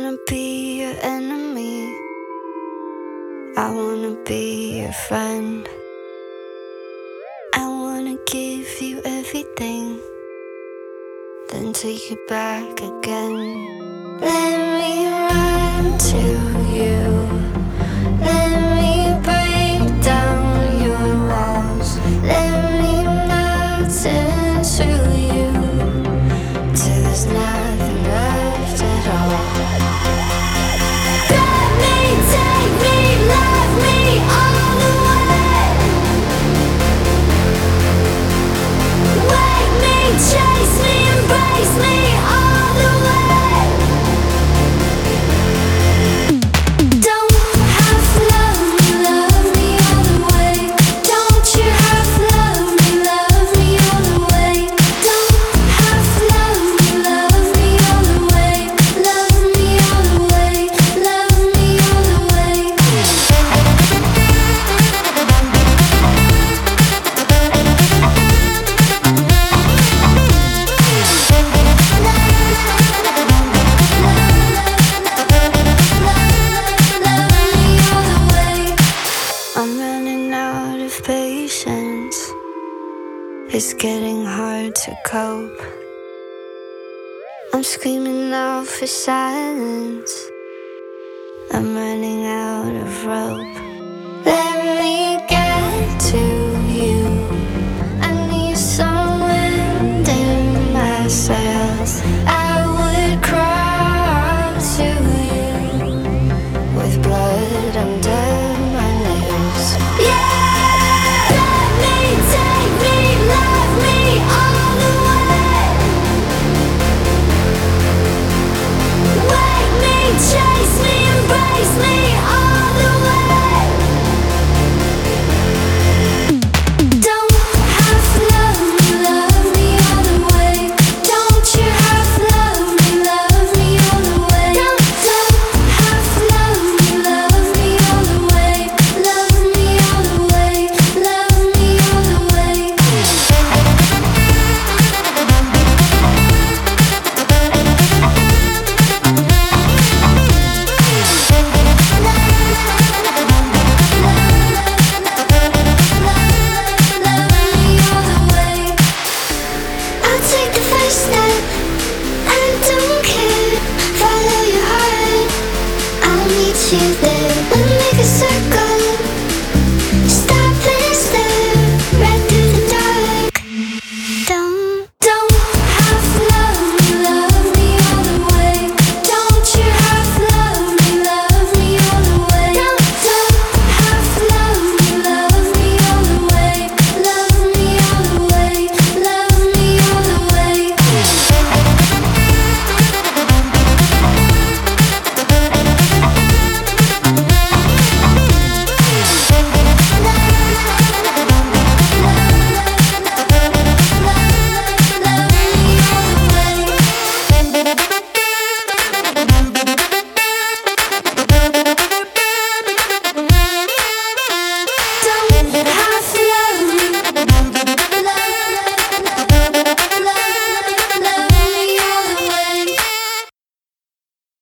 wanna be your enemy. I wanna be your friend. I wanna give you everything, then take it back again. Let me run to you. Let me break down your walls. Let me melt into you till there's nothing left at all. Let me, take me, love me all the way. Wake me, chase me, embrace me all the way. Don't have to love me all the way. Don't you have to love me all the way. Don't have to love me all the way. Love me all the way, love me all the way. I'm running out of patience. It's getting hard to cope. I'm screaming out for silence. I'm running out of rope. Let me get to you. I need some wind in my sails. I would crawl to you with blood under my nails. Yeah! Let me, take me, love me all the way. Wake me, chase me, embrace me all the way. Don't have to love me all the way. Don't you have to love me all the way. Don't have to love me all the way. Love me all the way, love me all the way. I'll take the first step. I don't care. Follow your heart. I'll meet you there.